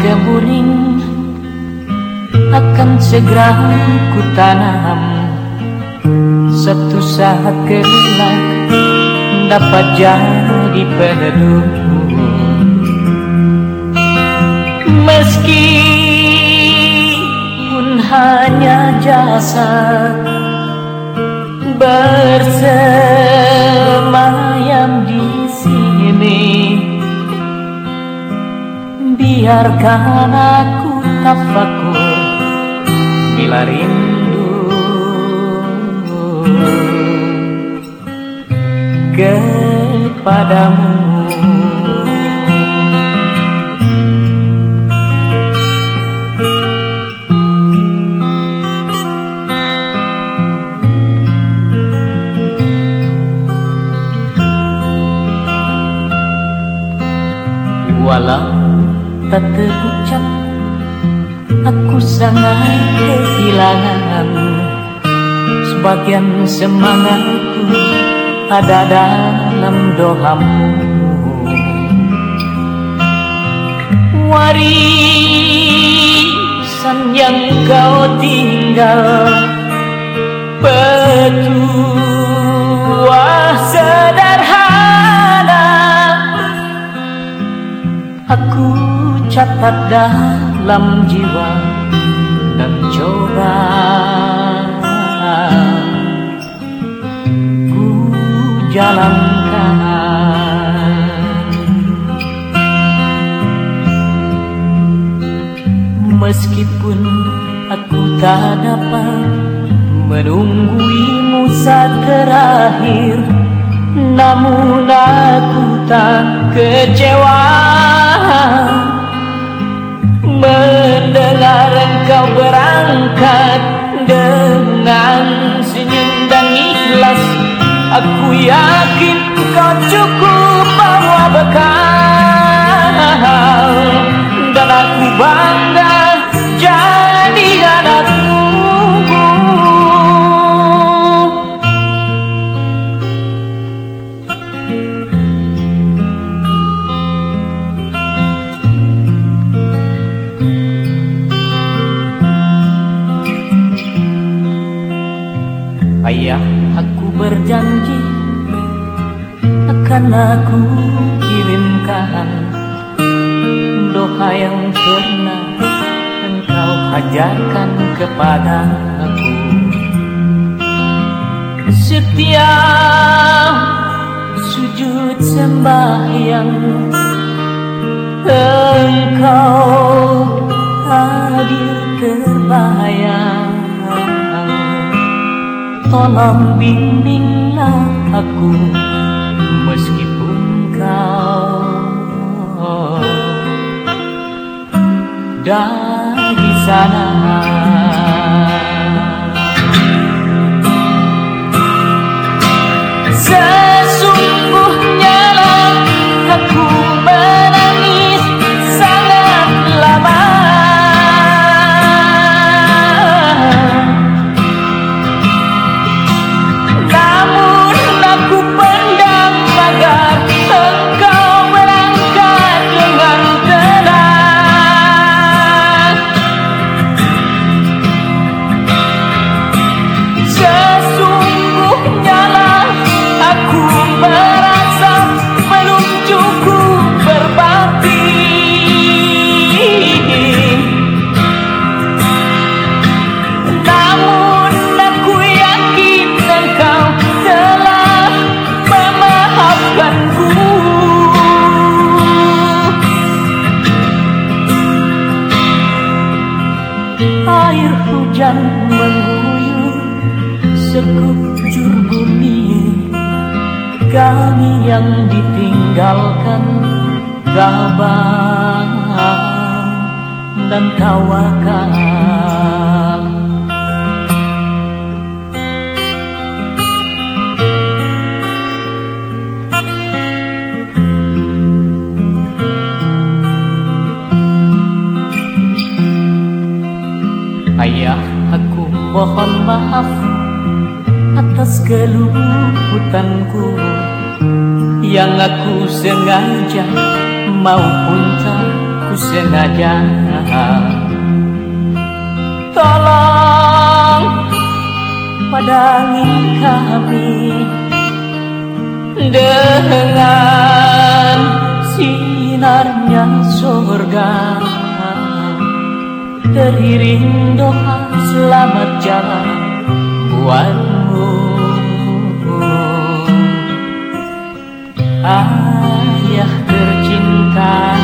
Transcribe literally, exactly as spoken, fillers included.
kemuring akan segera ku tanam. Satu saat kelak dapat jadi peneduh. Meskipun hanya jasad bersemayam di sini, biarkan aku tafakur bila rindu kepadamu. Walau tak terucap, aku sangat kehilangan. Sebagian semangatku ada dalam doamu. Warisan yang kau tinggal, petua sederhana, aku catat dalam jiwa dan coba ku jalankan. Meskipun aku tak dapat menungguimu saat terakhir, namun aku tak kecewa mendengar engkau berangkat dengan senyum dan ikhlas. Aku yakin kau cukup bawa bekal, dan aku bangga jadi anakmu. Ayah, aku berjanji akan aku kirimkan doa yang pernah engkau ajarkan kepada aku. Setiap sujud sembahyang engkau hadir terbayang. Tolong bimbinglah aku meskipun kau dari sana. Sesungguhnya lah aku menangis sangat lama, namun aku pendam agar engkau berangkat dengan tenang. Sesungguhnya lah aku merasa belum cukup berbakti, namun aku yakin engkau telah memaafkanku. Air hujan mengguyur sekujur bumi, kami yang ditinggalkan tabah dan tawakal. Ayah, aku mohon maaf atas keluputanku yang aku sengaja maupun tak ku sengaja. Tolong padangi kami dengan sinarnya surga. Teriring doa selamat jalan buatmu, ayah tercinta.